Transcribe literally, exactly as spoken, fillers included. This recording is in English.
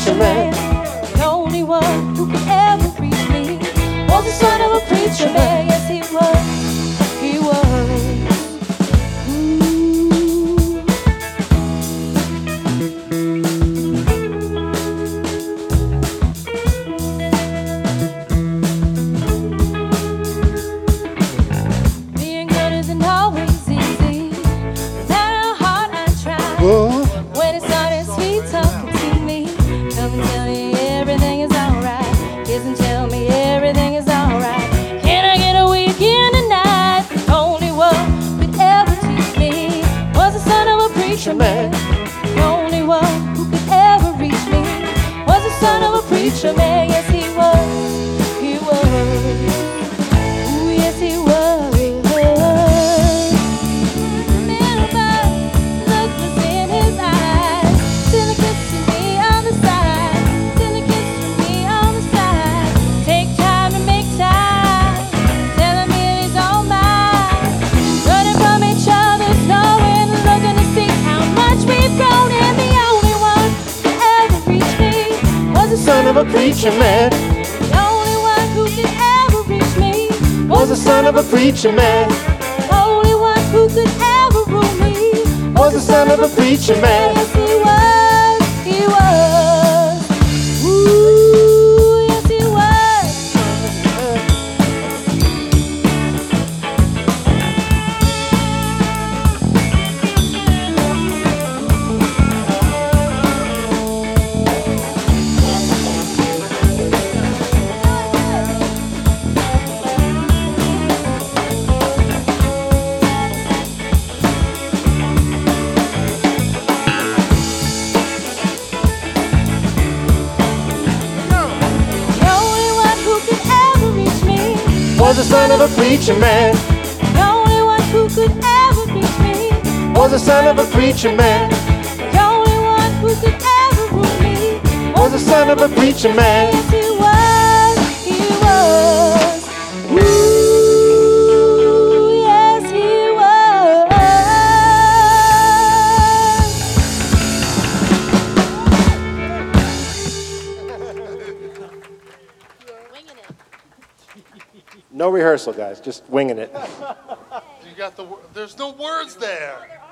preacher man. The only one who could ever reach me was the son of a preacher man. Yes, he was. He was. Being good isn't always easy, no matter how hard I try. Whoa. When it's not as sweet talking to me, come and tell me everything is alright. Kiss and tell me everything is alright. Can I get a weekend tonight? The only one could ever teach me was the son of a preacher man. The only one who could ever reach me was the son of a preacher man. Yes, he was. He was. Ooh, yes, he was. Little bird, look was in his eyes. Still a kiss to me on the side. Still a kiss to me on the side. Take time to make time. Tell him it is all mine. Running from each other's knowing, looking to see how much we've grown. And the only one who ever reached me was the Son of a preacher man. The only one who could ever reach me Was the son of a preacher man. The only one who could ever rule me Was the son of a preacher man. Yes, he was. He was. Ooh, yes, he was. The only one who could ever reach me Was the son of a preacher man. The only one who could ever reach me Was the son of a preacher man. The only one who could ever rule me Was the son of a preacher man. Yes, he was. He was. Ooh, yes, he was. No rehearsal, guys. Just winging it. You got the. wor- There's no words there.